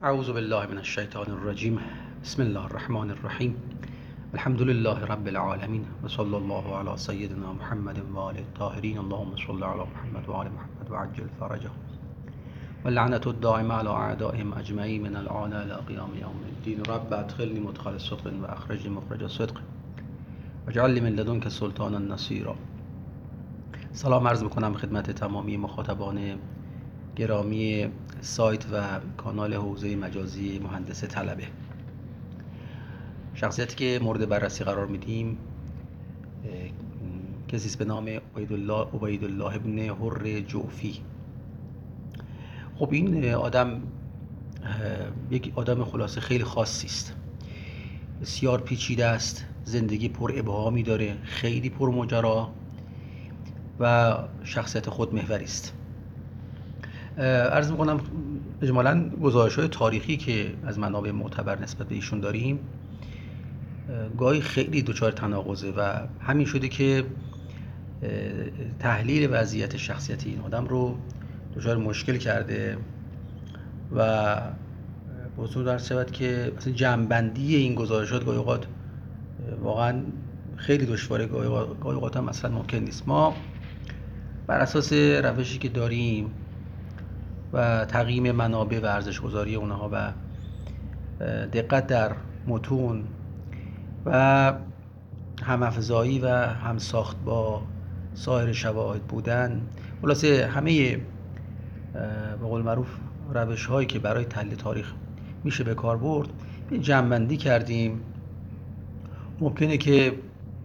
اعوذ بالله من الشیطان الرجیم. بسم الله الرحمن الرحیم. الحمد لله رب العالمین و صلی الله علی سیدنا محمد و آله الطاهرین. اللهم صل علی محمد و آل محمد و عجل فرجهم و لعنة الدائمة على اعدائهم اجمعین من الآن الى قیام یوم الدین. رب ادخلنی مدخل صدق و اخرجنی مخرج صدق واجعل لی من لدنک سلطانا نصیرا. سلام عرض میکنم خدمت تمامی مخاطبان گرامی سایت و کانال حوزه مجازی مهندس طلبه. شخصیتی که مورد بررسی قرار میدیم کسی است به نام عبیدالله ابن حر جوفی. خب این آدم یک آدم خلاصه خیلی خاصی است، بسیار پیچیده است، زندگی پر ابهامی داره، خیلی پر ماجرا و شخصیت خودمحوری است. عرض میکنم اجمالاً گزارش‌های تاریخی که از منابع معتبر نسبت به ایشون داریم گاهی خیلی دچار تناقضه و همین شده که تحلیل وضعیت شخصیت این آدم رو دچار مشکل کرده و بزرگ درس شود که مثلا جمع‌بندی این گزارشات گاهی اوقات واقعاً خیلی دشواره، گاهی اوقات هم اصلا ممکن نیست. ما بر اساس روشی که داریم و تقییم منابع و ارزش‌گذاری اونها و دقت در متون و هم‌افزایی و همساخت با سایر شواهد بودن، خلاصه همه به قول معروف روش‌هایی که برای تحلیل تاریخ میشه به کار برد جمع‌بندی کردیم. ممکنه که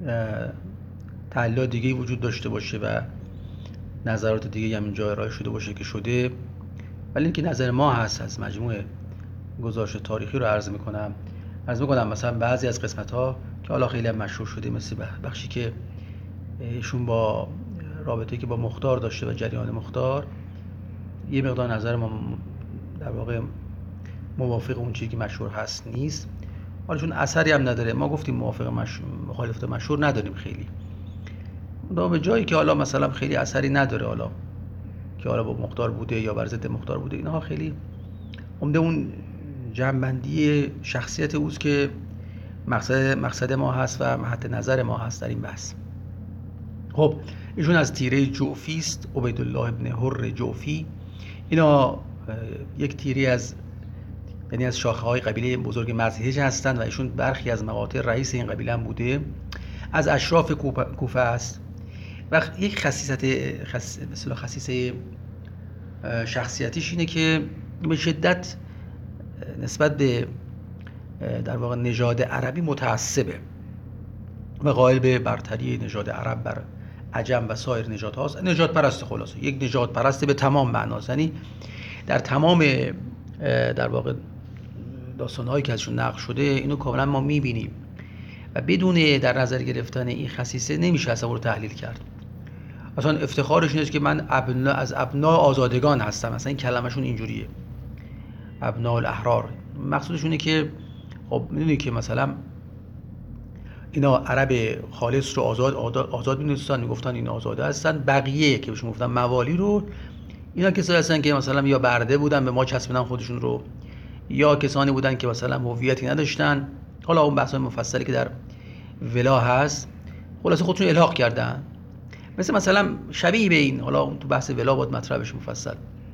تحلیلات دیگه‌ای وجود داشته باشه و نظرات دیگه‌ای هم اینجا ارائه شده باشه که شده، ولی اینکه نظر ما هست از مجموعه گزارش تاریخی رو عرض میکنم مثلا بعضی از قسمت‌ها که حالا خیلی هم مشهور شده، مثل بخشی که ایشون با رابطه‌ای که با مختار داشته و جریان مختار، یه مقدار نظر ما در واقع موافق اون چیزی که مشهور هست نیست. حالا چون اثری هم نداره، ما گفتیم مخالفت مشهور نداریم خیلی، اون به جایی که حالا مثلا خیلی اثری نداره، حالا که حالا با مختار بوده یا بر ضد مختار بوده، اینها خیلی عمده اون جمع‌بندی شخصیت اوست که مقصد ما هست و محط نظر ما هست در این بحث. خب ایشون از تیره جوفی است، عبیدالله ابن حر جوفی. اینا یک تیره از شاخه‌های قبیله بزرگ مزهج هستند و ایشون برخی از مقاطع رئیس این قبیله هم بوده، از اشراف کوفه است و یک خصیصه شخصیتیش اینه که به شدت نسبت به در واقع نژاد عربی متعصبه و قائل به برتری نژاد عرب بر عجم و سایر نژادهاست. نژاد پرست، خلاصه یک نژاد پرست به تمام معناست. یعنی در تمام در واقع داستان‌هایی که ازشون نقل شده اینو کاملا ما می‌بینیم و بدون در نظر گرفتن این خصیصه نمیشه اصلا رو تحلیل کرد. اصلا افتخارش اینه که من از ابناء آزادگان هستم، مثلا این کلمه‌شون اینجوریه، ابناء الاحرار. مقصودشونه که خب میدونی که مثلا اینا عرب خالص رو آزاد می‌دونستن، میگفتن این آزاده هستن. بقیه که بهشون گفتن موالی رو، اینا کسایی هستن که مثلا یا برده بودن به ما چسبیدن خودشون رو، یا کسانی بودن که مثلا هویتی نداشتن. حالا اون بحث‌های مفصلی که در ولا هست خلاصه خودشون الحاق کردن. مثلا شبیه به این، حالا تو بحث ولا بود مطرحش مفصل،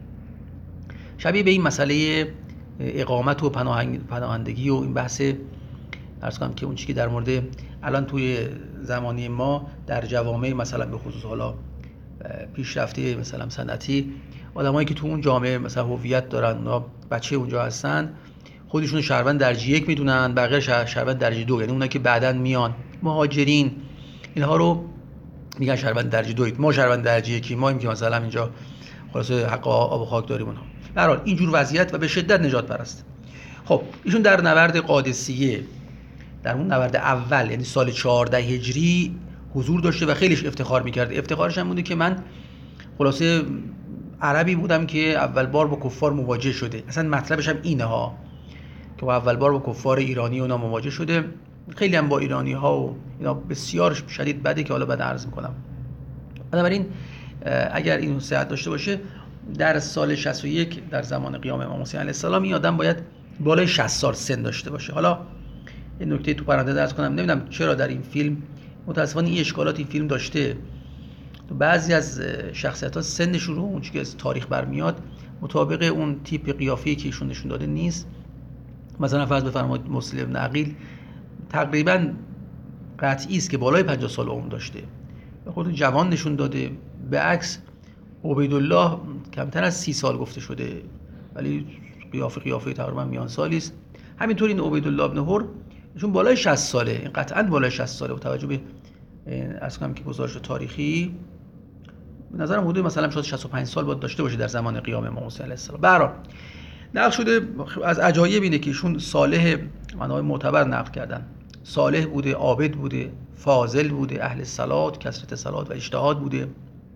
شبیه به این مسئله اقامت و پناهندگی و این بحث عرض کنم که اون چیزی که در مورد الان توی زمانی ما در جوامع مثلا به خصوص حالا پیشرفته مثلا صنعتی، آدمایی که تو اون جامعه مثلا هویت دارن، اونا بچه اونجا هستن، خودشون شهروند درجه 1 میدونن، بقیه شهروند درجه 2، یعنی اونایی که بعداً میان مهاجرین، اینها رو میگن شهروند درجه 2. ما شهروند درجه 1 ماییم که مثلا اینجا خلاصه حق آب و خاک داریم. اونها به هر حال اینجور وضعیت و به شدت نجات پرست. خب ایشون در نبرد قادسیه، در اون نبرد اول یعنی سال 14 هجری حضور داشته و خیلیش افتخار میکرد. افتخارش هم بوده که من خلاصه عربی بودم که اول بار با کفار مواجه شده. اصلا مطلبش هم اینه ها که اول بار با کفار ایرانی اونا مواجه شده. خیلی هم با ایرانی ها و اینا بسیار شدید بده که حالا بعد عرض میکنم. بنابراین اگر این صحت داشته باشه، در سال 61 در زمان قیام امام حسین علیه السلام این آدم باید بالای 60 سال سن داشته باشه. حالا این نکته تو پرانتز عرض کنم، نمیدونم چرا در این فیلم متاسفانه این اشکالات این فیلم داشته. تو بعضی از شخصیت‌ها سنشون رو اون چیزی که از تاریخ برمیاد مطابق اون تیپ قیافه‌ای که ایشون نشون داده نیست. مثلا فرض بفرمایید مسلم بن عقیل تقریبا قطعی است که بالای 50 سال عمر داشته و خود جوان نشون داده. به عکس عبیدالله کمتر از 30 سال گفته شده ولی قیافه تقریبا میان سالی است. همینطور این عبیدالله ابن هر ایشون بالای 60 ساله، این قطعا بالای 60 ساله با توجه به از کنم که گزارش تاریخی به نظرم حدود مثلا شاید 65 سال باید داشته باشه در زمان قیام امام حسین علیه السلام. به هر حال نقل شده از عجایب اینه که ایشون صالح، منابع معتبر نقل کردن، صالح بوده، عابد بوده، فاضل بوده، اهل صلات، کثرت صلات و اجتهاد بوده،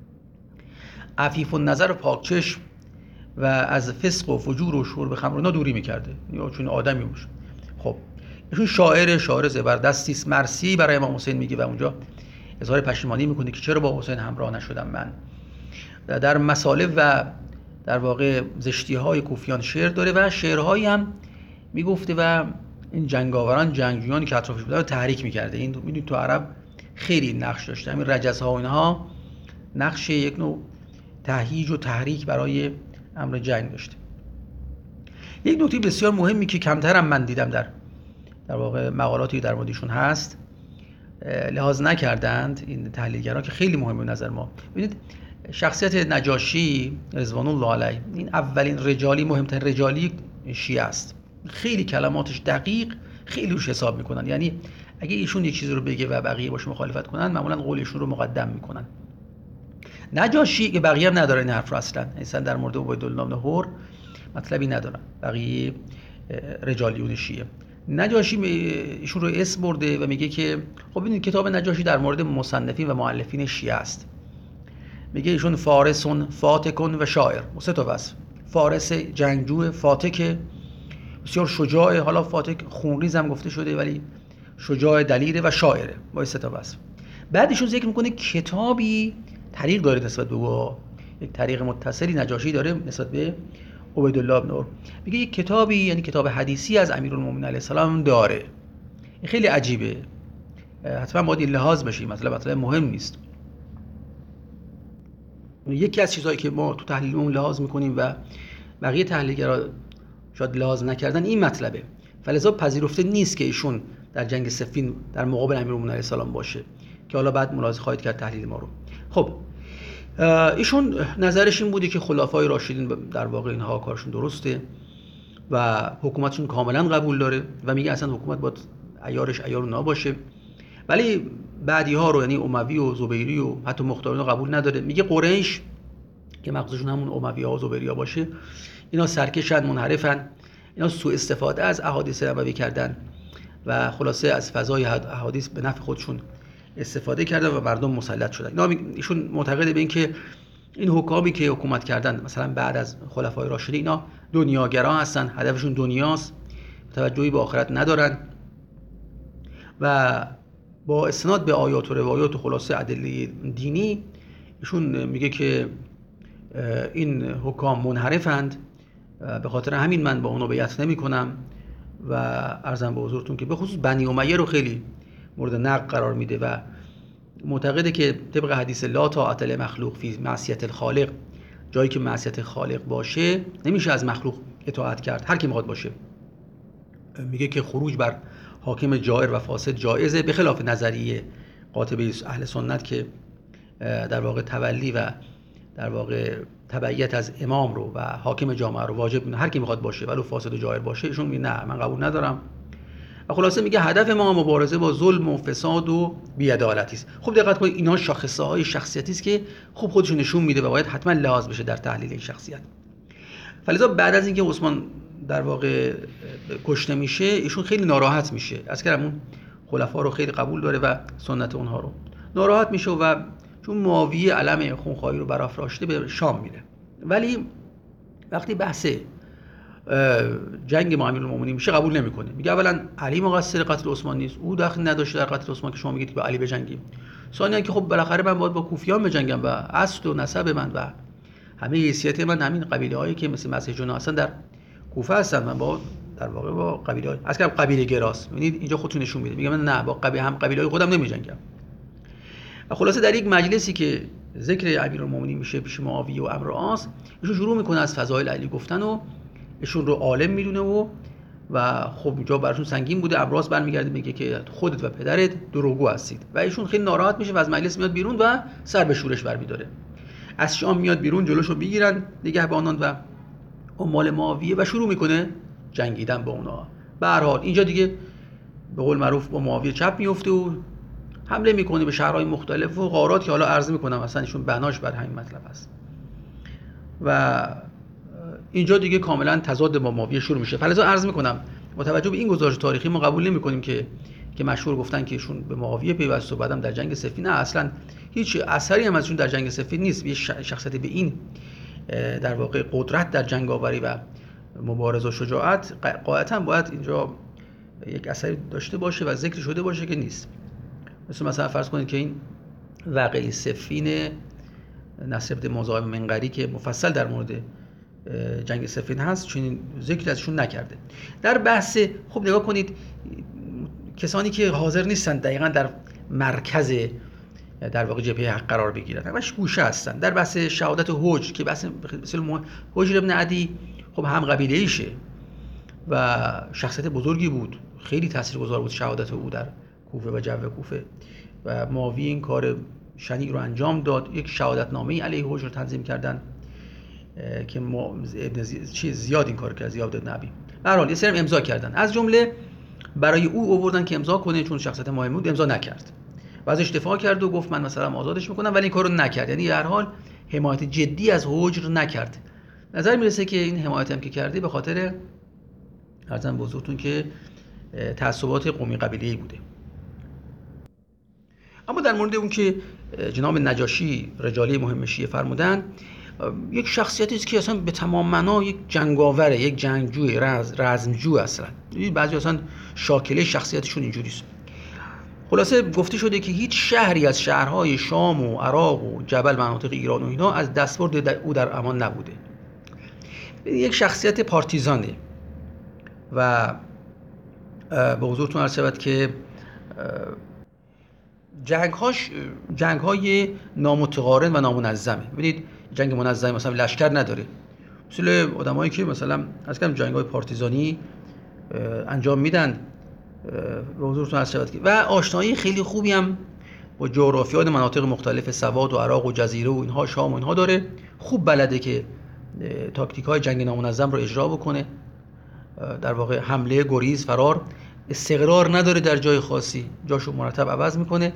عفیف النظر و پاکچشم و از فسق و فجور و شرب خمر اینا دوری میکرده، یا چون آدمی باشه. خب ایشون شاعر زبردستی است، مرثی برای امام حسین میگه و اونجا اظهار پشیمانی میکنه که چرا با حسین همراه نشدم من. در مسالب و در واقع زشتی‌های کوفیان شعر داره و شعرهایی هم میگفته و این جنگاوران جنگجویانی که اطرافش بودن رو تحریک میکرده. این میدونید تو عرب خیلی نقش داشته، همین رجزها و اینها نقش یک نوع تهییج و تحریک برای امر جنگ داشته. یک نکته بسیار مهمی که کمتر هم من دیدم در واقع مقالاتی در موردشون هست لحاظ نکردند این تحلیلگران که خیلی مهمه به نظر ما. ببینید شخصیت نجاشی رضوان الله علیه این اولین رجالی، مهمترین رجالی شیعه است. خیلی کلماتش دقیق، خیلی روش حساب میکنن. یعنی اگه ایشون یک چیزی رو بگه و بقیه باش مخالفت کنن معمولا قولشون رو مقدم میکنن. نجاشی که بقیه هم نداره این حرف رو اصلا در مورد عبیدالله بن هر مطلبی ندارن بقیه رجالیون شیعه. نجاشی ایشون رو اسم برده و میگه که خب ببینید کتاب نجاشی در مورد مصنفین و مؤلفین شیعه است. میگه ایشون فارسون فاتکون و شاعر، سه تا وصف. فارس جنگجو، فاتک بسیار شجاع، حالا فاتک خونریز هم گفته شده ولی شجاع دلیره، و شاعره، با سه تا وصف. بعد ایشون ذکر میکنه کتابی طریق داره نسبت به او، یک طریق متصلی نجاشی داره نسبت به عبیدالله بن هر. میگه یک کتابی، یعنی کتاب حدیثی از امیرالمومنین علیه السلام داره. این خیلی عجیبه، حتما باید این لحاظ بشه، مطلب مهم نیست. یکی از چیزهایی که ما تو تحلیلمون لحاظ میکنیم و بقیه تحلیلگرا شاید لحاظ نکردن این مطلبه، فلذا پذیرفته نیست که ایشون در جنگ صفین در مقابل امیرالمومنین علیه السلام باشه که حالا بعد ملاحظه خواهید کرد تحلیل ما رو. خب ایشون نظرش این بوده که خلفای راشدین در واقع اینها کارشون درسته و حکومتشون کاملا قبول داره و میگه اصلا حکومت باید عیارش عیار اونا باشه، ولی بعدی ها رو یعنی اموی و زبیری و حتی مختارین قبول نداره. میگه قریش که مغزشون همون اموی ها و زبیری ها باشه اینا سرکشن، منحرفن، اینا سوء استفاده از احادیث نبوی کردن و خلاصه از فضای احادیث به نفع خودشون استفاده کردن و مردم مسلط شدن. ایشون معتقده به این که این حکامی که حکومت کردن مثلا بعد از خلفای راشدین اینا دنیاگرا هستن، هدفشون دنیاست، توجهی به آخرت ندارن و با استناد به آیات و روایات و خلاصه ادله دینی ایشون میگه که این حکام منحرفند، به خاطر همین من با اونا بیعت نمی‌کنم و عرضم به حضورتون که به خصوص بنی امیه رو خیلی مورد نقد قرار میده و معتقده که طبق حدیث لا طاعة لمخلوق فی معصیة الخالق، جایی که معصیت خالق باشه نمیشه از مخلوق اطاعت کرد هر کی میخواد باشه. میگه که خروج بر حاکم جائر و فاسد جایزه، به خلاف نظریه قاطبه اهل سنت که در واقع تولی و در واقع تبعیت از امام رو و حاکم جامعه رو واجب میدونه هر کی میخواد باشه ولو فاسد و جائر باشه. ایشون میگه نه، من قبول ندارم و خلاصه میگه هدف ما مبارزه با ظلم و فساد و بی‌عدالتی است. خوب دقت کنید، اینا شاخصه‌های شخصیتی است که خوب خودشون نشون میده و باید حتما لحاظ بشه در تحلیل این شخصیت. فلذا بعد از اینکه عثمان در واقع کشته میشه ایشون خیلی ناراحت میشه. از کردم اون خلفا رو خیلی قبول داره و سنت اونها رو ناراحت میشه و چون معاویه علم خونخواهی رو برافراشته به شام میره. ولی وقتی بحث جنگ با امیرالمومنین میشه قبول نمیکنه. میگه اولا علی مقصر قتل عثمان نیست، او دخل نداشته در قتل عثمان که شما میگید که با علی بجنگیم. ثانیاً که خب بالاخره من باید با کوفیان بجنگم و اصل و نسب من و همه حیثیت من همین قبیله‌هایی که مثل مسیحیان هستن در کوفه هستن. من با در واقع با قبیله از کردم قبیله گراست. ببینید اینجا خودتون نشون میده. میگم من نه با قبیله‌های خودم نمی‌جنگم. و خلاصه در یک مجلسی که ذکر امیرالمومنین میشه پیش معاویه و عمرو العاص، ایشون شروع میکنه از فضایل علی گفتن و ایشون رو عالم میدونه و خب اینجا براشون سنگین بوده. عمرو العاص برمیگرده میگه که خودت و پدرت دروغگو هستید و ایشون خیلی ناراحت میشه و از مجلس میاد بیرون و سر به شورش برمی‌داره. از شام میاد بیرون، جلوشو میگیرن نگهبانان و عمال معاویه و شروع میکنه جنگیدن با اونها. به هر حال اینجا دیگه به قول معروف با معاویه چپ میفته و حمله میکنه به شهرهای مختلف و غارات که حالا عرض میکنم اصلا ایشون بناش بر همین مطلب هست. و اینجا دیگه کاملا تضاد با معاویه شروع میشه. فلذا عرض میکنم با توجه به این گزارش تاریخی ما قبول نمیکنیم که مشهور گفتن که ایشون به معاویه پیوست و بعدم در جنگ صفین. نه، اصلا هیچ اثری هم ازشون در جنگ صفین نیست. یه شخصیتی به این در واقع قدرت در جنگ آوری و مبارزه و شجاعت قاعدتاً باید اینجا یک اثری داشته باشه و ذکر شده باشه که نیست. مثلا فرض کنید که این واقعه صفین نصر بن مزاحم منقری که مفصل در مورد جنگ صفین هست چنین ذکر ازشون نکرده. در بحث خب نگاه کنید کسانی که حاضر نیستن دقیقاً در مرکز در واقع جبهه حق قرار بگیرن، همش گوشه هستن. در بحث شهادت حجر که بحث مثل حجر ابن عدی خب هم قبیله ایشه و شخصیت بزرگی بود، خیلی تاثیرگذار بود شهادت او در کوفه و جو کوفه و معاویه این کار شنیع رو انجام داد. یک شهادتنامه علیه حجر تنظیم کردن که زیاد این کار کرد، زیاد ابن ابی. به هر حال یه سری امضا کردن، از جمله برای او آوردن که امضا کنه چون شخصیت مهم بود، امضا نکرد و ازش دفاع کرد و گفت من مثلا آزادش میکنم، ولی این کارو نکرد. یعنی در حال حمایت جدی از حجر نکرد. نظر میرسه که این حمایت هم که کرده به خاطر عرضم به حضورتون که تعصبات قومی قبیله‌ای بوده. اما در مورد اون که جناب نجاشی رجالی مهم شیعه فرمودن، یک شخصیتی است که اصلا به تمام معنا یک جنگاوره، یک جنگجوی، رزمجو اصلا. بعضی اصلا شاکله شخصیتشون اینجوری است. خلاصه گفته شده که هیچ شهری از شهرهای شام و عراق و جبل مناطق ایران و اینا از دستبرد او در امان نبوده. یک شخصیت پارتیزانه و به حضورتون عرض شود که جنگ‌های نامتقارن و نامنظمه. ببینید جنگ منظم مثلا لشکر نداره، مثل آدمایی که مثلا از کم جنگ‌های پارتیزانی انجام میدن. به حضورتون عرض شود که و آشنایی خیلی خوبی هم با جغرافیای مناطق مختلف سواد و عراق و جزیره و اینها، شام و اینها داره. خوب بلده که تاکتیک‌های جنگ نامنظم رو اجرا بکنه. در واقع حمله، گریز، فرار، استقرار نداره در جای خاصی، جاشو مرتب عوض میکنه.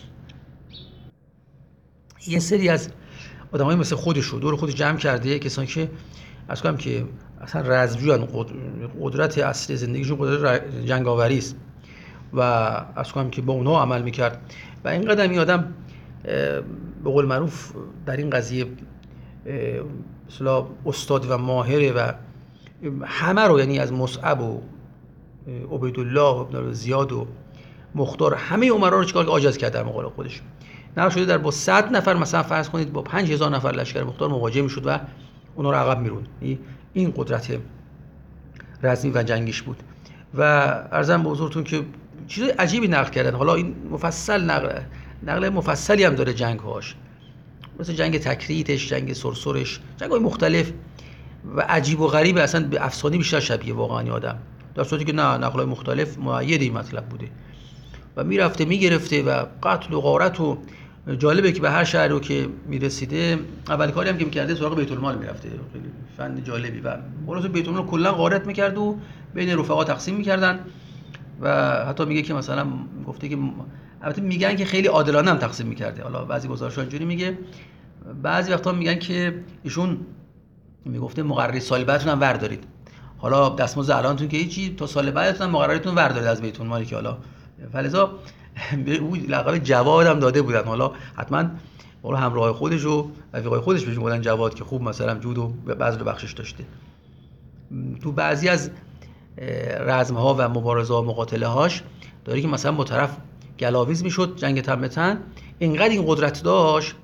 یه سری از آدمای مثل خودشو دور خودش جمع کرده، کسانی که از کنم که اصلا رزمجویان، قدرت اصلی زندگیشون قدرت جنگاوری است و از کنم که با اونها عمل میکرد و اینقدر این آدم به قول معروف در این قضیه مثلا استاد و ماهره و همه رو، یعنی از مصعب و عبیدالله و ابن زیاد و مختار همه عمرا رو چیکار عاجز کرد در مقابل خودش. نه شده در با 100 نفر مثلا فرض کنید با 5000 نفر لشکر مختار مواجه میشد و اونا رو عقب میروند. این قدرت رزمی و جنگیش بود و عرضم به حضورتون که چیز عجیبی نقل کردن. حالا این مفصل نقل مفصلی هم داره جنگ‌هاش، مثل جنگ تکریتش، جنگ سرسرش، جنگ‌های مختلف و عجیب و غریب، اصلا به افسانه بیشتر شبیه واقعا یادم، در صورتی که نه، نقل‌های مختلف مؤید این مطلب بوده و میرفته میگرفته و قتل و غارت. و جالبه که به هر شهری رو که میرسیده اول کاری هم که میکرده سراغ بیت المال میرفته. خیلی فن جالبی و خلاص بیت المال کلا غارت میکرد و بین رفقا تقسیم میکردن و حتی میگه که مثلا گفته که البته میگن که خیلی عادلانه هم تقسیم میکرده. حالا بعضی گزارش‌ها اینجوری میگه، بعضی وقتا میگن که ایشون میگفته مقرری سال بعدتون هم وردارید، حالا دستمزد الانتون که هیچی، تا سال بعدتون هم مقرریتون وردارید از بیت المالی که حالا فلذا به او لقب جواد هم داده بودن. حالا حتما اون همراه خودش و رفیقای خودش بهش میگفتن جواد که خوب مثلا جود و بذل و بخشش داشته. تو بعضی از رزم‌ها و مبارزه و مقاتله هاش داره که مثلا با طرف گلاویز میشد جنگ تن به تن، اینقدر این قدرت داشت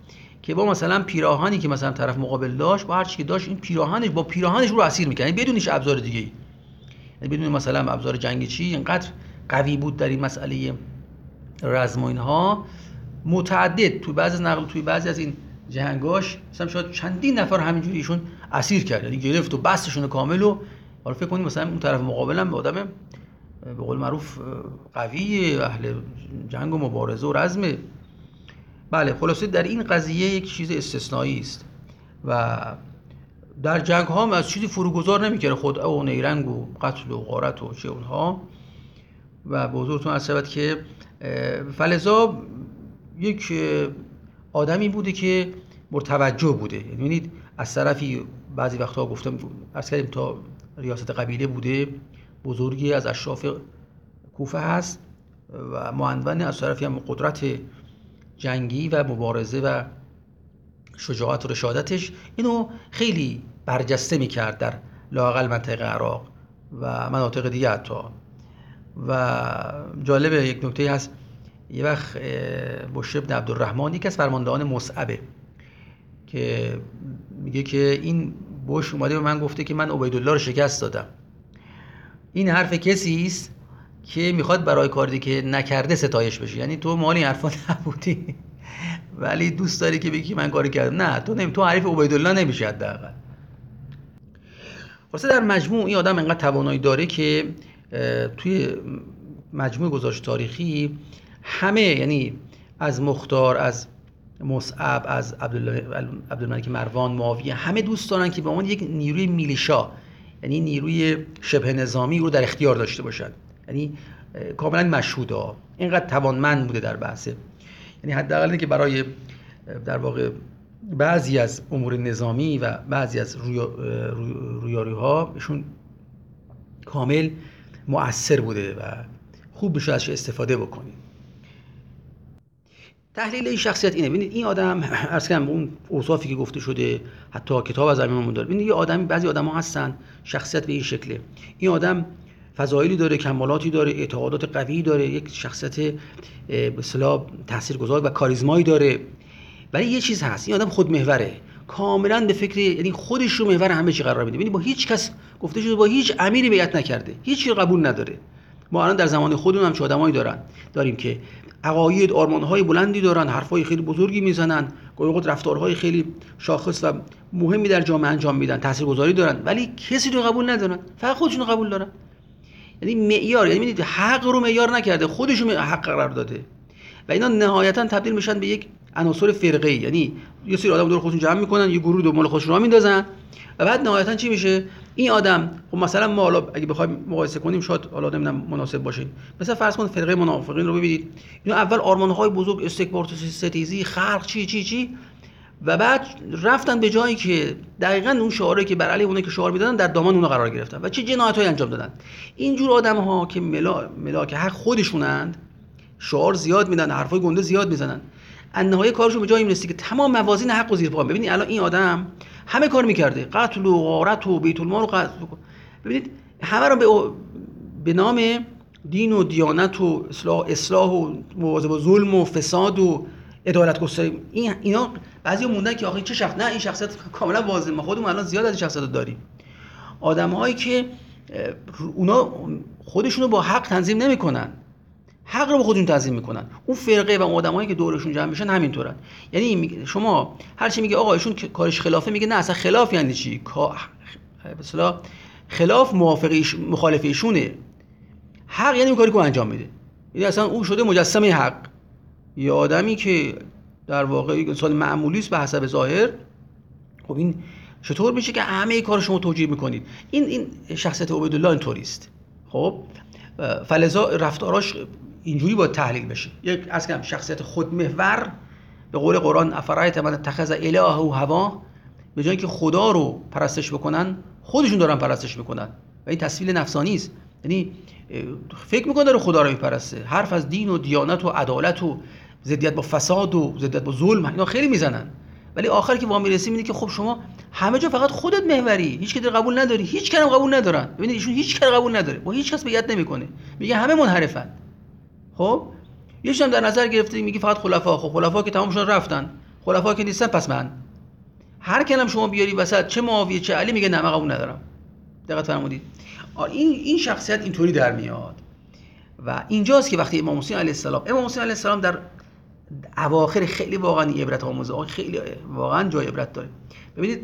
که با مثلا پیراهنی که مثلا طرف مقابل داشت، با هر چی که داشت، این پیراهنش با پیراهنش رو اسیر می‌کرد، یعنی بدون هیچ ابزار دیگه‌ای، یعنی بدون مثلا ابزار جنگی چی، اینقدر قوی بود در این مسئله رزم و اینها. متعدد توی بعضی از این جنگاش مثلا شاید چندین نفر همینجوری ایشون اسیر کرد، یعنی گرفت و بستشون کامل. و حالا فکر کنید مثلا اون طرف مقابلم به آدم به قول معروف قوی، اهل جنگ و مبارزه و رزمه. بله، خلاصه در این قضیه یک چیز استثنایی است و در جنگ ها از چیزی فروگذار نمی‌کنه، خدعه و نیرنگ و قتل و غارت و چه اونها. و به حضورتون عرض شود که فلزا یک آدمی بوده که مرتوجه بوده، یعنی ببینید از طرفی بعضی وقتها گفتم عرض کردیم تا ریاست قبیله بوده، بزرگی از اشراف کوفه هست و معنون، از طرفی هم قدرت جنگی و مبارزه و شجاعت و رشادتش اینو خیلی برجسته میکرد در لااقل منطقه عراق و مناطق دیگه حتی. و جالبه یک نکته هست، یه وقت بشر بن عبدالرحمن یکی از فرماندهان مصعبه که میگه که این بش اومده به من گفته که من عبیدالله رو شکست دادم. این حرف کسی است که میخواد برای کاری که نکرده ستایش بشه، یعنی تو مال این حرفا نبودی ولی دوست داری که بگی من کاری کردم. نه، تو حریف عبیدالله نمیشه حداقل. واسه در مجموع این آدم انقدر توانایی داره که توی مجموع گزارش تاریخی همه، یعنی از مختار، از مصعب، از عبدالملک مروان، معاویه، همه دوست دارن که به عنوان یک نیروی میلیشا، یعنی نیروی شبه نظامی رو در اختیار داشته باشن. یعنی کاملا مشهوده، اینقدر توانمند بوده در بحثه، یعنی حداقل اینه که برای در واقع بعضی از امور نظامی و بعضی از رویاری‌ها ایشون کامل مؤثر بوده و خوب بشه ازش استفاده بکنید. تحلیل این شخصیت اینه، ببینید این آدم عرض کردم اون اوصافی که گفته شده، حتی کتاب از امام داره. ببینید یه آدمی، بعضی آدم‌ها هستن شخصیت به این شکله، این آدم فضایلی داره، کمالاتی داره، اعتقادات قوی داره، یک شخصیت به اصطلاح تاثیرگذار و کاریزمایی داره، ولی یه چیز هست، این آدم خودمحوره، کاملا به فکر، یعنی خودش رو محور همه چی قرار میده. ببینید با هیچ کس گفته شده، با هیچ امیری بیعت نکرده، هیچ چیز قبول نداره. ما الان در زمان خودمون هم چه آدمایی داریم که عقاید، آرمان‌های بلندی دارن، حرفای خیلی بزرگی میزنن، گاهی اوقات رفتارهای خیلی شاخص و مهمی در جامعه انجام میدن، تاثیرگذاری دارن، ولی کسی رو قبول ندارن، فقط خودشون رو قبول دارن. یعنی معیار، یعنی ببینید حق رو معیار نکرده، خودش رو حق قرار داده و اینا نهایتاً تبدیل میشن به یک عناصر فرقه‌ای، یعنی یه سری آدم دور خودشون جمع میکنن، یه گروه دنبال خودشون راه میندازن و بعد نهایتاً چی میشه؟ این آدم، خب مثلا ما حالا اگه بخوایم مقایسه کنیم شاید حالا نمیدونم مناسب باشه، مثلا فرض کن فرقه منافقین رو ببینید، اینا اول آرمان‌های بزرگ، استکبار ستیزی، خلق چی و بعد رفتن به جایی که دقیقاً اون شعاری که بر علیه اونایی که شعار میدادن در دامان اونها قرار گرفتن و چه جنایتایی انجام دادن. اینجور آدم‌ها که ملاک حق خودشونند، شعار زیاد میدن، حرفای گنده زیاد میزنن، النهایه کارشون به جایی میرسه که تمام موازین حق و زیر پا. ببینید الان این آدم همه کار میکرده، قتل و غارت و بیت المال و قتل، ببینید همه رو به نام دین و دیانت و اصلاح و مواظبت با ظلم و فساد و عدالت گستری، اینا بعضیا موندن که آخه چه شخص، نه این شخصیت کاملا واضحه، ما خودمون الان زیاد از این شخصیت داریم، آدم‌هایی که اونا خودشونو با حق تنظیم نمی‌کنن، حق رو به خودشون تنظیم میکنن. اون فرقه و آدمایی که دورشون جمع میشن همینطورن. یعنی شما هر چی میگه آقا ایشون کارش خلافه، میگه نه اصلا خلاف یعنی چی؟ به اصطلاح خلاف مخالف ایشونه. حق یعنی اون کاری که انجام میده، یعنی اصلا اون شده مجسمه حق. یه آدمی که در واقع انسان معمولی است به حسب ظاهر، خب این چطور میشه که همه کار شما توجیه میکنید؟ این شخصیت عبیدالله اینطوری است. خب فلذا رفتاراش اینجوری باید تحلیل بشه. یک اصلا شخصیت خودمحور، به قول قرآن افرایت من اتخذ الهه هوا، به جای که خدا رو پرستش بکنن خودشون دارن پرستش میکنن و این تصویر نفسانی است. یعنی فکر میکنه داره خدا رو میپرسته، حرف از دین و دیانت و عدالت و ضدیت با فساد و ضدیت با ظلم اینا خیلی میزنن، ولی آخر که وامی رسیم اینه که خب شما همه جا فقط خودت محوری، هیچ کی قبول نداری، هیچ کس قبول ندارن. ببینید ایشون هیچ کس قبول نداره، با هیچ کس بیعت نمیکنه، میگه همه منحرفن. خب یه چیزم در نظر گرفته، میگه فقط خلفا، خب خلفا که تمام شدن رفتن، خلفا که نیستن پس من. هر کلام شما بیاری وسط، چه معاویه چه علی، میگه نه من قبول ندارم. دقت فرمودید؟ این شخصیت اینطوری در میاد و اینجاست که وقتی امام حسین علیه السلام در اواخر خیلی واقعا عبرت آموزه، خیلی واقعا جای عبرت داره. ببینید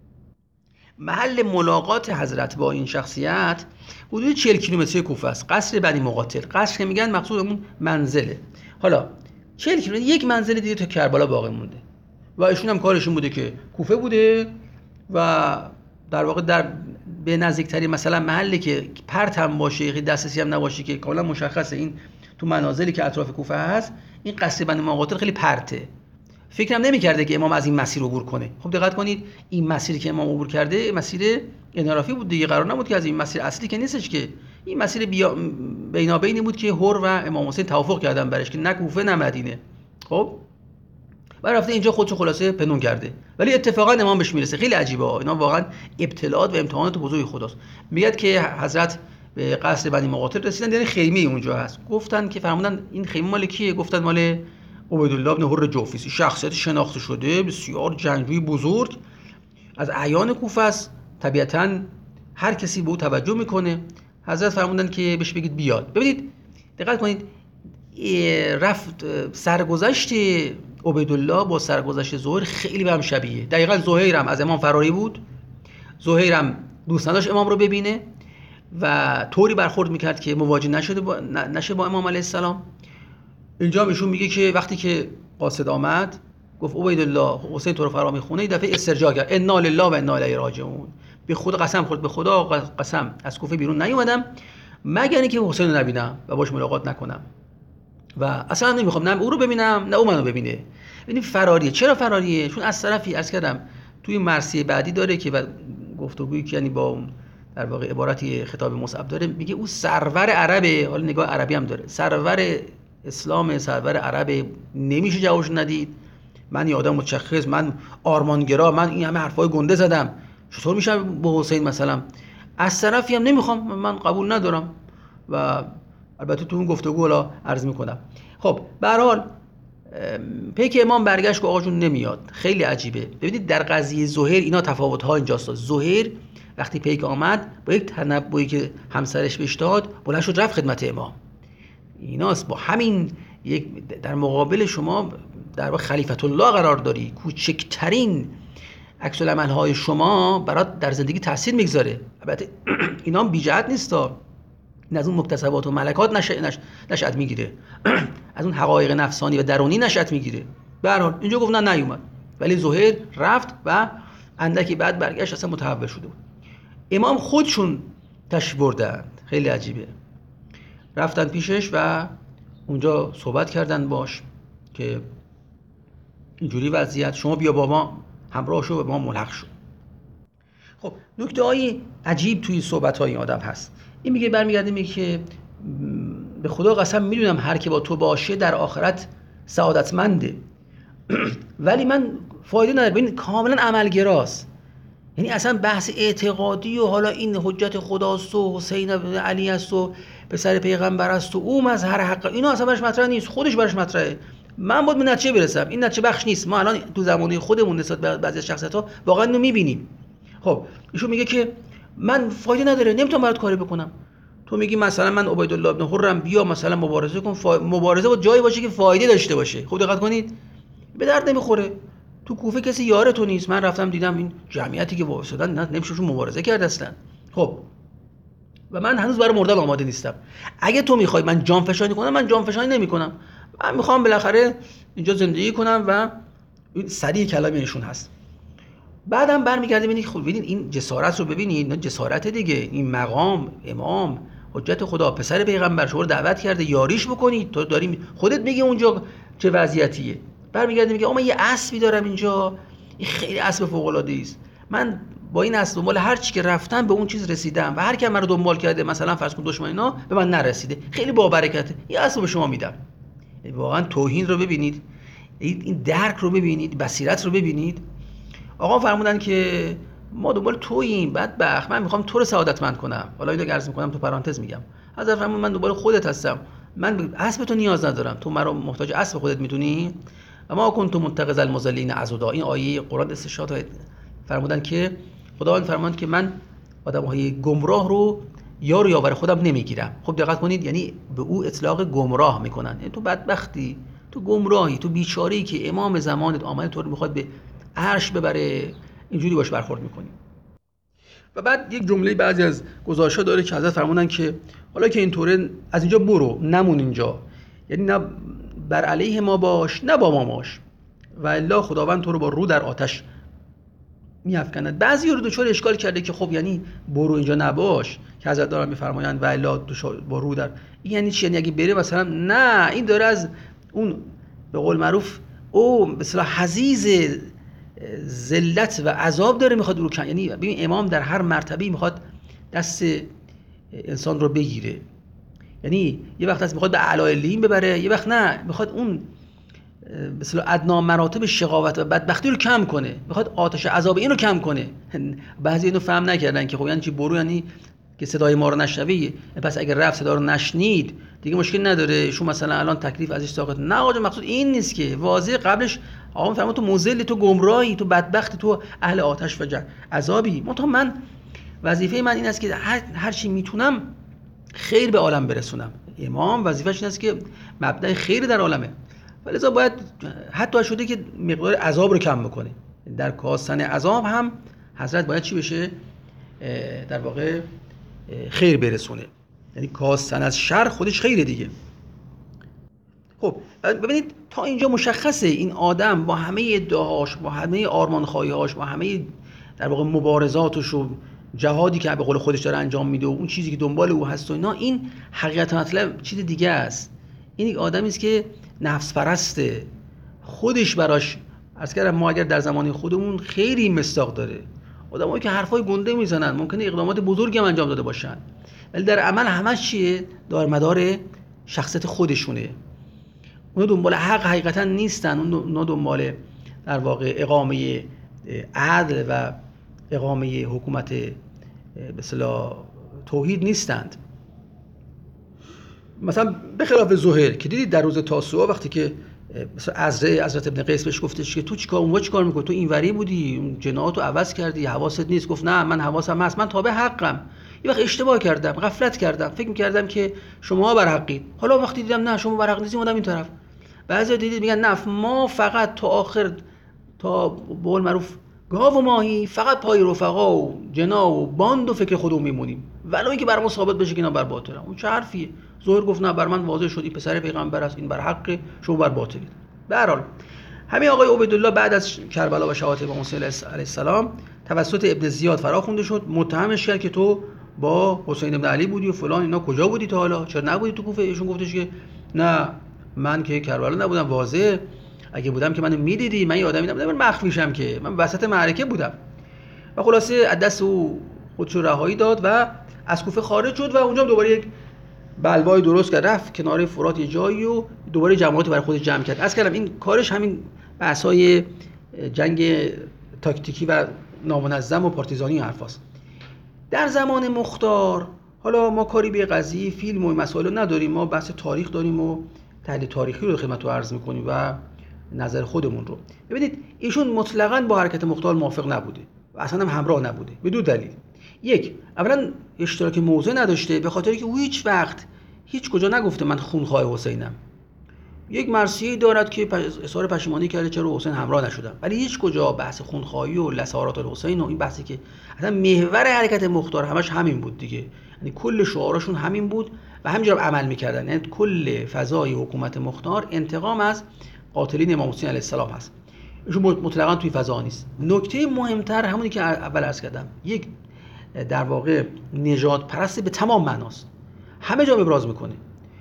محل ملاقات حضرت با این شخصیت حدود 40 کیلومتری کوفه است. قصر بنی مقاتل، قصر که میگن مقصود اون منزله. حالا 40 کیلومتر، یک منزل دیگه تا کربلا باقی مونده و ایشون هم کارشون بوده که کوفه بوده و در واقع در به نزدیکترین مثلا محلی که پرت هم باشه، دسترسی هم نباشه، که کاملا مشخصه این تو منازلی که اطراف کوفه هست، این قصر بنی مقاتل خیلی پرته. فکرم نمی‌کرده که امام از این مسیر عبور کنه. خب دقت کنید، این مسیری که امام عبور کرده مسیر انحرافی بود دیگه، قرار نبود که از این مسیر اصلی که نیستش، که این مسیر بینابینی بود که هر و امام حسین توافق کردن برش که نه کوفه نه مدینه. خب بعد رفته اینجا خودشو خلاصه پنهون کرده، ولی اتفاقا امام بهش میرسه. خیلی عجیبه اینا، واقعا ابتلاءات و امتحانات بزرگ خداست. میگه که حضرت به قصر بنی مقاتل رسیدن، یعنی خیمه اونجا هست. گفتن که فرمودن این خیمه مال کیه؟ گفتن مال عبیدالله بن حر جوفیسی، شخصیت شناخته شده، بسیار جنگجوی بزرگ از اعیان کوفه است. طبیعتاً هر کسی به او توجه میکنه. حضرت فرمودن که بهش بگید بیاد. ببینید دقت کنید، رفت سرگذشت عبیدالله با سرگذشت زهیر خیلی به هم شبیه. دقیقاً زهیر هم از امام فراری بود، زهیر هم دوست نداشت امام رو ببینه و طوری برخورد میکرد که مواجه نشه با امام علیه السلام. اینجا ایشون میگه که وقتی که قاصد آمد گفت عبیدالله حسین تو رو فرا میخونه، این دفعه استرجاع کرد، انا لله و انا الیه راجعون. به خود قسم خورد، به خدا قسم از کوفه بیرون نیومدم مگر اینکه حسین رو نبینم و باش ملاقات نکنم و اصلا نمیخوام نه او رو ببینم نه او منو ببینه. ببینید فراریه. چرا فراریه؟ چون از طرفی عرض کردم توی مرثیه بعدی داره که گفتگویی که یعنی با در واقع عبارتی خطاب مصعب داره، میگه او سرور عربه. حالا نگاه عربی هم داره، سرور اسلام، سرور عربه، نمیشه جوابش ندید. من یه آدم متشخص، من آرمانگرا، من این همه حرفای گنده زدم، چطور میشه با حسین مثلا؟ از طرفی هم نمیخوام، من قبول ندارم و البته تو اون گفتگو حالا عرض میکنم. خب به هر حال پیک امام برگشت که آقا جون نمیاد. خیلی عجیبه. ببینید در قضیه زهیر اینا تفاوت ها اینجاست. زهیر وقتی پیک آمد با یک تنبؤی که همسرش بهش داد بلند شد رفت خدمت امام. ایناست با همین یک در مقابل شما در واقع خلیفت الله قرار داری، کوچکترین عکس العمل های شما برات در زندگی تاثیر میگذاره. البته اینا هم بی جهت نیستا، این از اون مکتسبات و ملکات نشأت میگیره، از اون حقایق نفسانی و درونی نشأت میگیره. به هر حال اینجا گفت نه نیومد، ولی زهیر رفت و اندکی بعد برگشت اصلا متحول شده بود. امام خودشون تشریف بردند. خیلی عجیبه. رفتن پیشش و اونجا صحبت کردن باش که اینجوری وضعیت، شما بیا با ما همراه شو و با ما ملحق شو. خب نکته های عجیب توی صحبت های این آدم هست. این میگه برمیگرده میگه که به خدا قسم میدونم هر که با تو باشه در آخرت سعادتمنده ولی من فایده نداره. ببین کاملا عملگراست، یعنی اصلا بحث اعتقادی و حالا این حجت خداست و حسین علی است و پسر پیغمبر است و او مظهر حق، اینا اصلا برش مطرح نیست، خودش برش مطرحه. من باید به نتیجه برسم، این نتیجه بخش نیست. ما الان تو زمانه خودمون نسبت به بعضی از شخصیت‌ها واقعا اینو می‌بینیم. خب ایشون میگه که من فایده نداره، نمیتونم برات کاری بکنم. تو میگی مثلا من عبیدالله ابن حرم بیا مثلا مبارزه کن، مبارزه با جایی باشه که فایده داشته باشه. خب دقت کنید، به درد نمیخوره. تو کوفه کسی یار تو نیست. من رفتم دیدم این جمعیتی که وایسادن نمیشون مبارزه کرد اصلا. خب و من هنوز برای مردن آماده نیستم. اگه تو میخوای من جان فشانی کنم، من جان فشانی نمیکنم. من میخوام بالاخره اینجا زندگی کنم و این سریع کلامی ایشون هست. بعدم برمیگرده ببینید، خب ببینید این جسارت رو ببینید، این جسارت دیگه، این مقام امام حجت خدا پسر پیغمبر شما رو دعوت کرده یاریش بکنید، تو داری خودت میگی اونجا چه وضعیتیه. برمیگرده میگه آقا من یه اسبی دارم اینجا، این خیلی اسب فوق العاده است، من با این اسب دنبال هر چی که رفتم به اون چیز رسیدم و هر کی من رو دنبال کرده مثلا فرض کن دشمن اینا به من نرسیده، خیلی با برکته، یه اسب به شما میدم. واقعا توهین رو ببینید، این درک رو ببینید، بصیرت رو ببینید. آقا فرمودن که ما دنبال توییم بدبخت، من میخوام تو رو سعادتمند کنم. حالا اینو عرض میکنم تو پرانتز میگم، حضرت فرمود من دنبال خودت هستم، من اسب تو نیاز ندارم، تو مرا محتاج اسب خودت میدونی، و ما کنت متخذ المضلین عضدا. این آیه قرآن استشهاد فرمودن که خداوند فرماند که من آدم‌های گمراه رو یار و یاور خودم نمیگیرم. خب دقت کنید، یعنی به او اطلاق گمراه میکنن، یعنی تو بدبختی، تو گمراهی، تو بیچاره‌ای که امام زمانت آمده تو رو میخواد به عرش ببره، اینجوری باش برخورد میکنی. و بعد یک جمله بعضی از گزارش‌ها داره که حضرت فرمودن که حالا که اینطوره از اینجا برو، نمون اینجا، یعنی نه بر علیه ما باش نه با ما باش، و الا خداوند تو رو با رو در آتش میافکند. بعضی رو دچار اشکال کرده که خب یعنی برو اینجا نباش، که حضرت دارن میفرمایند و الا با رو در، این یعنی چی؟ یعنی اگه بره مثلا، نه، این داره از اون به قول معروف او مثلا حزیز ذلت و عذاب داره میخواد رو کن. یعنی ببین امام در هر مرتبه میخواد دست انسان رو بگیره، یعنی یه وقت از میخواد به اعلی ببره، یه وقت نه میخواد اون مثلا ادنا مراتب شقاوت و بدبختی رو کم کنه، میخواد آتش عذاب این رو کم کنه. بعضی اینو فهم نکردن که خب یعنی چی برو، یعنی که صدای ما رو نشنوی، پس اگر رفت صدا رو نشنید دیگه مشکل نداره، شو مثلا الان تکلیف ازش ساقط. نه آقا، مقصود این نیست که واضح قبلش آقا فرمود تو مذل، تو گمراهی، تو بدبختی، تو اهل آتش و عذابی. من وظیفه من این است که هر چی میتونم خیر به عالم برسونم. امام وظیفه‌ش این است که مبدأ خیر در عالمه، ولذا باید حتی شده که مقدار عذاب رو کم بکنه. در کاستن عذاب هم حضرت باید چی بشه؟ در واقع خیر برسونه، یعنی کاستن از شر خودش خیره دیگه. خب ببینید تا اینجا مشخصه این آدم با همه ادعاهاش، با همه آرمانخواهی‌هاش، با همه در واقع مبارزاتش و جهادی که به قول خودش داره انجام میده و اون چیزی که دنبال او هست و اینا، این حقیقت مطلب چیز دیگه است. این یک آدمی است که نفس پرسته، خودش براش عرض کردم ما اگر در زمان خودمون خیلی مصداق داره، آدمایی که حرفای گنده میزنن، ممکنه اقدامات بزرگی هم انجام داده باشن، ولی در عمل همش چیه؟ دار مدار شخصیت خودشونه. اونا دنبال حق حقیقتا نیستن، اونا دنبال در واقع اقامه عدل و اقامه حکومت به اصطلاح توحید نیستند. مثلا به خلاف زهیر که دیدید در روز تاسوعا وقتی که مثلا عزرا حضرت ابن قیس بهش گفتش که تو چیکار میکنی؟ تو اینوری بودی، اون جناحاتو عوض کردی، حواست نیست. گفت نه، من حواسم هست، من تابع حقم. یه وقت اشتباه کردم، غفلت کردم، فکر می‌کردم که شما بر حقید. حالا وقتی دیدم نه شما بر حق نیستید، اومدم این طرف. بعضیا دیدید میگن نه، ما فقط تا آخر، تا به قول معروف گاو و ماهی، فقط پای رفقا و جنا و باند و فکر خودمون میمونیم، ولو اینکه برامون ثابت بشه که اینا بر باطلن. اون چه حرفیه؟ ظاهر گفت نه، بر من واضح شد این پسر پیغمبر است، این بر حق، شما بر باطلید. به هر حال همین آقای عبیدالله بعد از کربلا و شهادت امام حسین علیه السلام توسط ابن زیاد فراخوانده شد، متهمش کرد که تو با حسین ابن علی بودی و فلان، اینا کجا بودی تا حالا؟ چرا نبودی تو کوفه؟ ایشون گفتش که نه، من که کربلا نبودم، واضح اگه بودم که منو میدیدی، من یه آدمی نبودم، من مخفیشم، که من وسط معرکه بودم. و خلاصه از دست او خودش رو رهایی داد و از کوفه خارج شد و اونجا دوباره یک بلوای درست کرد، رفت کنار فرات یه جایی و دوباره جماعت برای خودش جمع کرد. از کردم این کارش همین بحث‌های جنگ تاکتیکی و نامنظم و پارتیزانی حرفاست. در زمان مختار حالا ما کاری به قضیه فیلم و مسائل نداریم، ما بحث تاریخ داریم و تحلیل تاریخی رو خدمتتون عرض می‌کنیم و نظر خودمون رو. ببینید ایشون مطلقاً با حرکت مختار موافق نبوده و اصلا هم همراه نبوده به دو دلیل. یک، اولا اشتراک موضع نداشته، به خاطری که او هیچ وقت هیچ کجا نگفته من خونخواه حسینم. یک مرثیه‌ای دارد که اظهار پشیمانی کرده چرا حسین همراه نشدم، ولی هیچ کجا بحث خونخواهی و لسارات الحسین و این بحثی که اصلا محور حرکت مختار همش همین بود دیگه، یعنی کل شعارشون همین بود و همینجوری عمل می‌کردن. یعنی کل فضای حکومت مختار انتقام از قاتلین امام حسین علیه السلام هست. ایشون مطلقاً توی فضا نیست. نکته مهمتر همونی که اول عرض کردم، یک در واقع نژاد پرست به تمام معناست، همه جا ابراز میکنه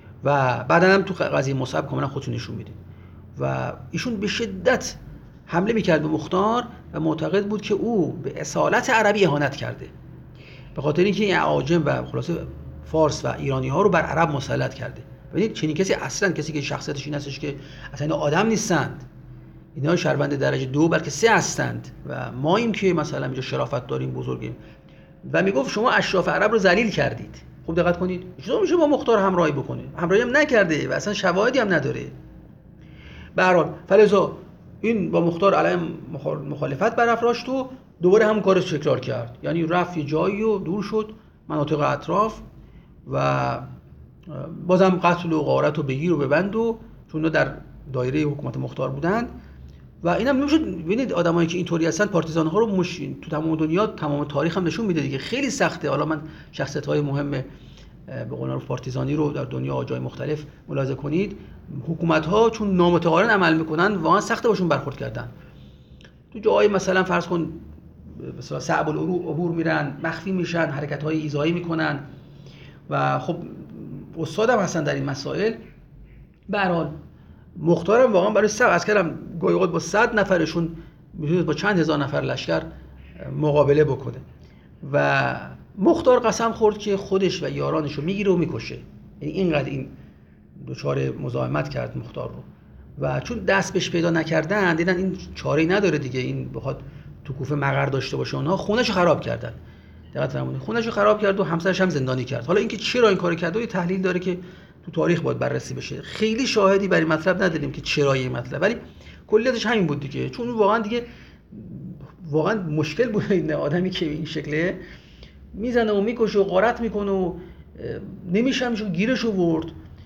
و بعداً هم تو قضیه مصعب کاملا خودشون نشون میده و ایشون به شدت حمله میکرد به مختار و معتقد بود که او به اصالت عربی اهانت کرده، به خاطر اینکه این اعاجم و خلاصه فارس و ایرانی ها رو بر عرب مسلط کرده. ببینید چنین کسی اصلا، کسی که شخصیتش این هستش که اصلا اینا آدم نیستند، اینا شهروند درجه 2 بلکه 3 هستند و ماییم که مثلا اینجا شرافت داریم، بزرگیم، و میگفت شما اشراف عرب رو ذلیل کردید. خوب دقت کنید، چطور میشه با مختار همراهی بکنه؟ همراهی هم نکرده و اصلا شواهدی هم نداره. به هر حال فلزا این با مختار علیه مخالفت برافراشت و دوباره همون کارش تکرار کرد، یعنی رفت یه جایی و دور شد مناطق اطراف و بازم قتل و غارت و بگیر و ببند و چون در دایره حکومت مختار بودن و اینم نمیشه. ببینید آدمایی که اینطوری هستن پارتیزان ها رو تو تمام دنیا تمام تاریخ هم نشون میده دیگه، خیلی سخته. حالا من شخصیت های مهم به قول معروف پارتیزانی رو در دنیا جای مختلف ملاحظه کنید، حکومت ها چون نامتقارن عمل میکنن واقعا سخته باشون برخورد کردن. تو جای مثلا فرض کن مثلا صعب العبور میرن، مخفی میشن، حرکت های ایذایی میکنن و خب استادم هستن در این مسائل. به هر حال مختارم واقعا برای عسکرم گاهی اوقات با 100 نفرشون میتونه با چند هزار نفر لشکر مقابله بکنه و مختار قسم خورد که خودش و یارانشو میگیره و میکشه. یعنی اینقدر این دچار مزاحمت کرد مختار رو و چون دست بهش پیدا نکردن دیدن این چاره‌ای نداره دیگه، این بخواد تو کوفه مقر داشته باشه، اونها خونه‌شو خراب کردن. دقت فرمودید خونه‌شو خراب کرد و همسرش هم زندانی کرد. حالا اینکه چرا این کارو کرد و یه تحلیل داره که تو تاریخ باید بررسی بشه. خیلی شاهدی برای مطلب نداریم که چرا این مطلب، ولی کلیتش همین بود دیگه، چون واقعا دیگه واقعا مشکل بود این آدمی که این شکله میزنه و میکشه و غارت میکنه و نمیشه گیرشو برد.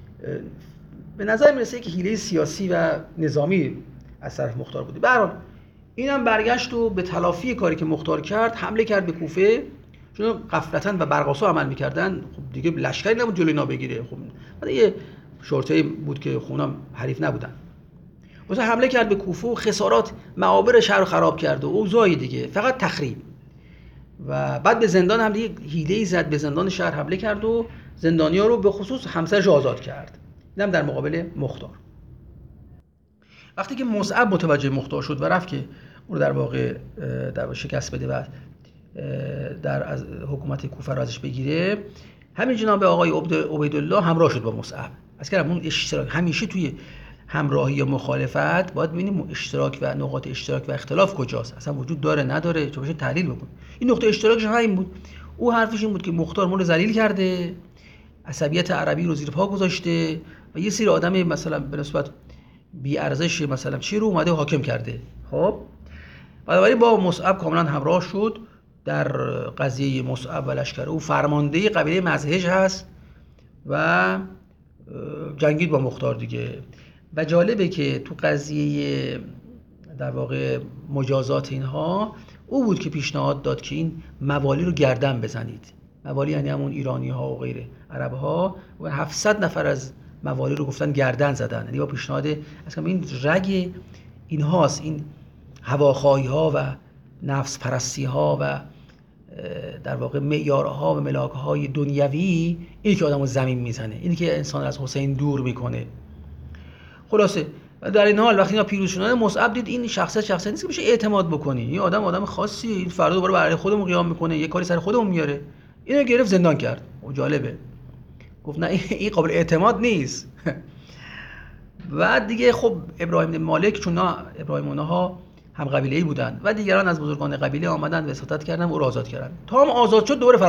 به نظر میرسه که حیله سیاسی و نظامی از طرف مختار بوده. به هر حال اینم برگشت و به تلافی کاری که مختار کرد حمله کرد به کوفه، چون غفلتاً و برقاسا عمل میکردن. خب دیگه لشکری نبود جلوی اینا بگیره، خب یه شرطه‌ای بود که خونا حریف نبودن. واسه حمله کرد به کوفه و خسارات معابر شهر رو خراب کرد و اوضاعی دیگه فقط تخریب. و بعد به زندان هم دیگه حیله‌ای زد، به زندان شهر حمله کرد و زندانی‌ها رو به خصوص همسرش آزاد کرد. اینم در مقابل مختار. وقتی که مصعب متوجه مختار شد و رفت که اون رو در واقع شکست بده و در از حکومت کوفه رو ازش بگیره، همین جناب آقای عبیدالله همراه شد با مصعب. از کردم اون اشتراک همیشه توی همراهی یا مخالفت باید ببینیم اشتراک و نقاط اشتراک و اختلاف کجاست، اصلا وجود داره نداره، چه بشه تحلیل بکن. این نقطه اشتراکش همین بود. او حرفش این بود که مختار ما رو ذلیل کرده، عصبیت عربی رو زیر پا گذاشته و یه سری آدم مثلا به نسبت بی ارزش مثلا چی رو اومده حاکم کرده. خب بنابراین با مصعب کاملا همراه شد در قضیه مصعب و لشکر. او فرمانده قبیله مزهج هست و جنگید با مختار دیگه. و جالبه که تو قضیه در واقع مجازات اینها او بود که پیشنهاد داد که این موالی رو گردن بزنید. موالی یعنی همون ایرانی ها و غیره عرب ها، و 700 نفر از موالی رو گفتن گردن زدن. یعنی با پیشنهاد اصلا این رگ اینهاست، این هواخواهی ها و نفس پرستی ها و در واقع معیارها و ملاک‌های دنیوی، اینی که آدمو زمین میزنه، اینی که انسان از حسین دور میکنه. خلاصه در این حال وقتی اینا پیروز شدن، مصعب دید این شخصیت نیست که بشه اعتماد بکنی، این آدم خاصیه، این فردا دوباره برای خودمون قیام میکنه، یه کاری سر خودمون میاره. اینو گرفت زندان کرد. و جالبه گفت نه این قابل اعتماد نیست. بعد دیگه خب ابراهیم بن مالک، چون ابراهیم اونها هم قبیله‌ای بودن و دیگران از بزرگان قبیله آمدن وساطت کردن و او را آزاد کردن. تا هم آزاد شد دوباره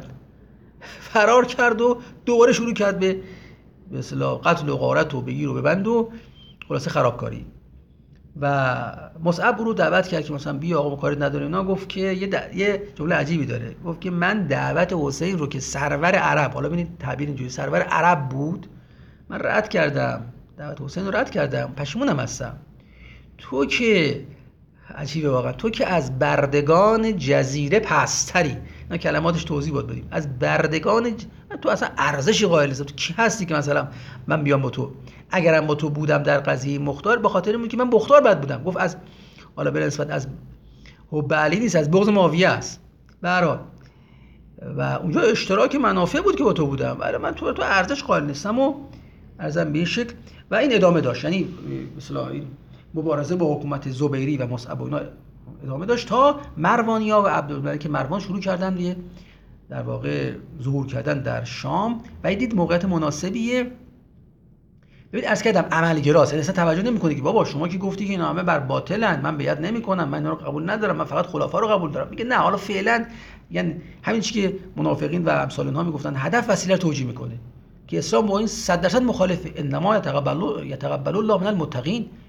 فرار کرد و دوباره شروع کرد به اصطلاح قتل و غارت و بگیر و ببند و خلاصه خرابکاری. و مصعب رو دعوت کرد که مثلا بیا آقا کاری نداره اینا. گفت که یه جمله عجیبی داره، گفت که من دعوت حسین رو که سرور عرب، حالا ببینید تعبیر اینجوری، سرور عرب بود، من رد کردم، دعوت حسین رو رد کردم، پشیمونم هستم. تو که عجیبه واقعا، تو که از بردگان جزیره پستری، اینا کلماتش توضیح باید بدیم، از بردگان تو اصلا ارزشی قائل نیستی. تو کی هستی که مثلا من بیام با تو؟ اگرم با تو بودم در قضیه مختار به خاطر اینکه من مختار بد بودم. گفت از حالا به نسبت از حب علی نیست، از بغض معاویه است. به هر حال و اونجا اشتراک منافع بود که با تو بودم، ولی من تو ارزش قائل نیستم و ارزم به این شکل. و این ادامه داشت، یعنی مثلا این مبارزه با حکومت زبیری و مصعب و اینا ادامه داشت تا مروانیا و عبدالملک مروان شروع کردن دیگه در واقع ظهور کردن در شام و دید موقعیت مناسبیه. ببین عرض کردم عملگراست، یعنی اصلا توجه نمی‌کنه که بابا شما که گفتی که اینا همه بر باطلن، من بیعت نمی‌کنم، من اینا رو قبول ندارم، من فقط خلفا رو قبول دارم. میگه نه حالا فعلا، یعنی همین چیزی که منافقین و امثال اونها میگفتن هدف وسیله رو توجیه میکنه که اسلام با این 100% مخالفه. انما یتقبل الله من المتقین.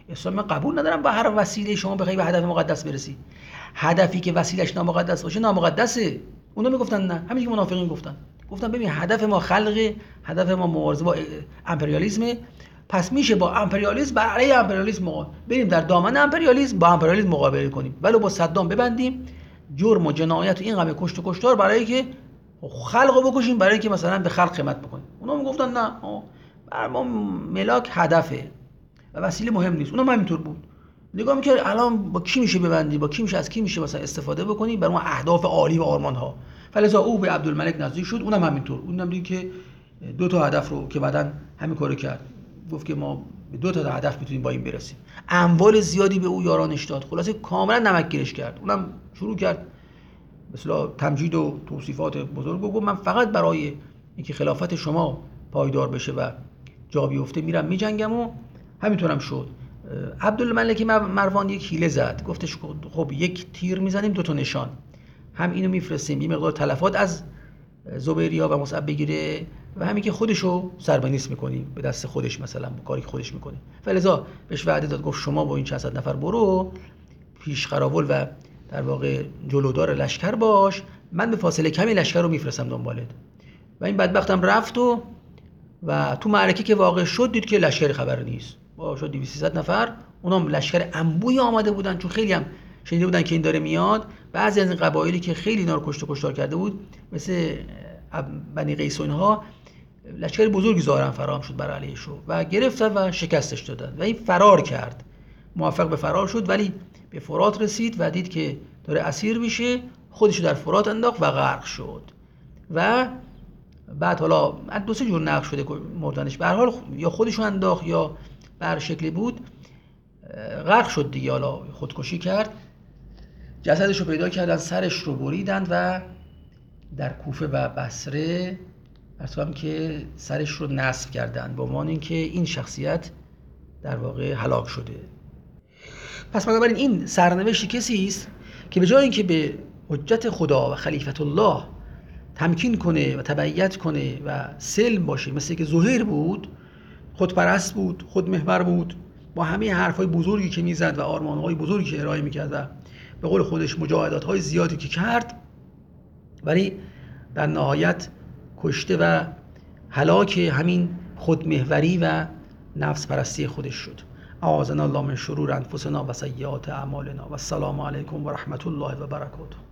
اسلام من قبول ندارم با هر وسیله شما بخوای به هدف مقدس برسی. هدفی که وسیلش نامقدس باشه نامقدسه. اونا میگفتن نه، همین که منافقین گفتن ببین هدف ما خلق، هدف ما مبارزه با امپریالیسم، پس میشه با امپریالیسم برای امپریالیسم بریم در دامن امپریالیسم با امپریالیسم مقابله کنیم، ولو با صدام ببندیم جرم و جنایت و این همه کشت و کشتار برای که خلقو بکشیم، برای که مثلا به خلق خدمت بکنیم. اونا میگفتن نه، بر ما ملاک هدفه و وسیله مهم نیست. اونم همینطور بود. نگاه می‌کرد الان با کی میشه ببندی، با کی میشه، از کی میشه مثلا استفاده بکنی برای اون اهداف عالی و آرمان‌ها. فلذا او به عبدالملک نزدیک شد، اونم همینطور. اونم دید که دو تا هدف رو که بعداً همین کارو کرد، گفت که ما به دو تا هدف میتونیم با این برسیم. اموال زیادی به او یارانش داد، خلاصه کاملا نمکگیرش کرد. اونم شروع کرد مثلا تمجید و توصیفات بزرگ و گفت من فقط برای اینکه خلافت شما پایدار بشه و جا بیفته میرم میجنگم و همینطورم شد. عبدالملک مروان یک حیله زد، گفتش خب یک تیر میزنیم دو تا نشان، هم اینو میفرستیم یه مقدار تلفات از زبیریا و مصعب بگیره و همین که خودشو سربنیست میکنیم به دست خودش، مثلا کاری که خودش میکنه. فلذا بهش وعده داد، گفت شما با این چند صد نفر برو پیش قراول و در واقع جلودار لشکر باش، من به فاصله کمی لشکر رو میفرستم دنبالت. و این بدبختم رفت و تو معرکه که واقع شد دید که لشکری خبر نیست، با شد 200-300 نفر، اونام لشکر انبوهی آمده بودن، چون خیلی هم شنیده بودن که این داره میاد. بعضی از این قبایلی که خیلی اینا رو کشت و کشتار کرده بود مثل بنی قیس و اینها، لشکر بزرگی ظاهرا فراهم شد بر علیه‌ش و گرفتن و شکستش دادن و این فرار کرد، موفق به فرار شد، ولی به فرات رسید و دید که داره اسیر میشه، خودشو در فرات انداخت و غرق شد. و بعد حالا دو سه جور نقل شده مردنش، به هر حال یا خودشو انداخت یا به هر شکلی بود غرق شد دیگه، حالا خودکشی کرد. جسدش رو پیدا کردن، سرش رو بریدن و در کوفه و بصره مثلا که سرش رو نصب کردن به عنوان اینکه این شخصیت در واقع هلاک شده. پس بنابراین این سرنوشت کسی است که به جای اینکه به حجت خدا و خلیفت الله تمکین کنه و تبعیت کنه و سلم باشه، مثل که زهیر بود، خودپرست بود، خودمحور بود، با همه حرفای بزرگی که میزد و آرمانهای بزرگی که ارائه میکرد و به قول خودش مجاهدات‌های زیادی که کرد، ولی در نهایت کشته و هلاک همین خودمحوری و نفس پرستی خودش شد. اعاذنا الله من شرور انفسنا و سیئات اعمالنا و السلام علیکم و رحمت الله و برکاته.